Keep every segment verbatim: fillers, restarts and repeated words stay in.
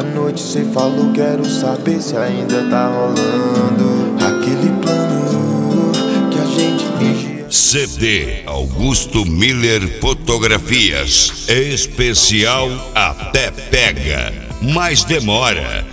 noite cê falou, quero saber se ainda tá rolando aquele plano que a gente fingia. C D Augusto Miller Fotografias. Especial Até Pega, mas demora.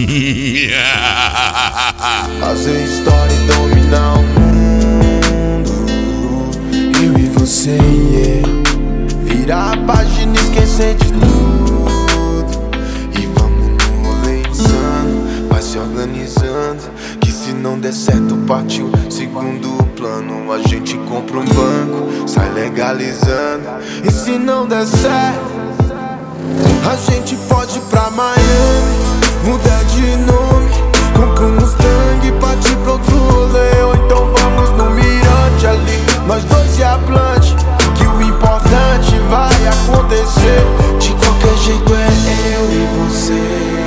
Fazer história e dominar o mundo, eu e você, yeah. Virar a página e esquecer de tudo. E vamos no rolê insano, vai se organizando, que se não der certo partiu segundo plano. A gente compra um banco, sai legalizando. E se não der certo, a gente pode ir pra Miami, mudar de nome, compra um Mustang e partir pra outro rolê. Ou então vamos no mirante ali, nós dois e a Blunt, que o importante vai acontecer. De qualquer jeito é eu e você.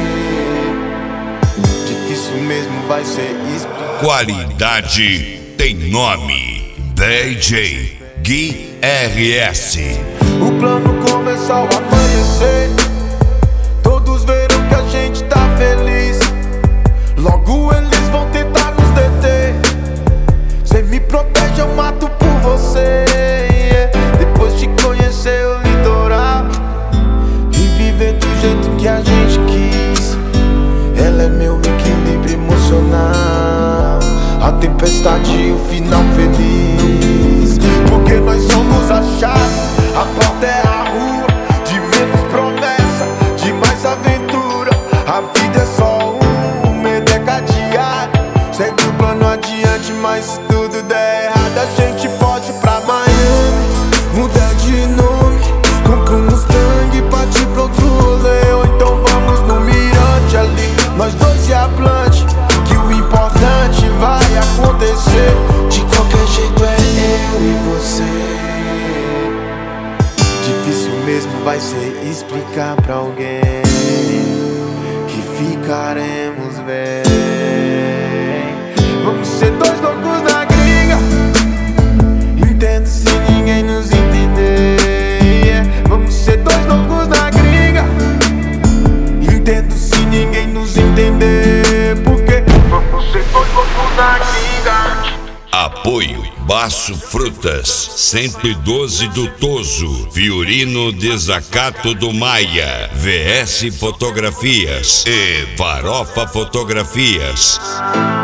Difícil mesmo vai ser explicar. Qualidade tem nome. D J Gui R S. O plano começou a aparecer, todos viram que a gente tá feliz. Logo eles vão tentar nos deter. Cê me protege, eu mato por você, yeah. Depois de conhecer o litoral e viver do jeito que a gente quis, ela é meu equilíbrio emocional, a tempestade e o final feliz. Porque nós somos a chave, a porta é a rua, de menos promessa, de mais aventura. A vida é só um, o medo é cadeado. Segue o plano adiante, mas se tudo der errado, a gente pode ir pra Miami, mudar de nome, compra um Mustang e partir pra outro rolê. Ou então vamos no mirante ali, nós dois e a Blunt, que o importante vai acontecer. De qualquer jeito é eu e você. Difícil mesmo vai ser explicar pra alguém que ficaremos bem. Vamos ser dois loucos na gringa, entendo se ninguém nos entender, yeah. Vamos ser dois loucos na gringa, entendo se ninguém nos entender. Porque vamos ser dois loucos na gringa. Apoio Baço Frutas, cento e doze do Toso, Viorino Desacato do Maia, V S Fotografias e Farofa Fotografias.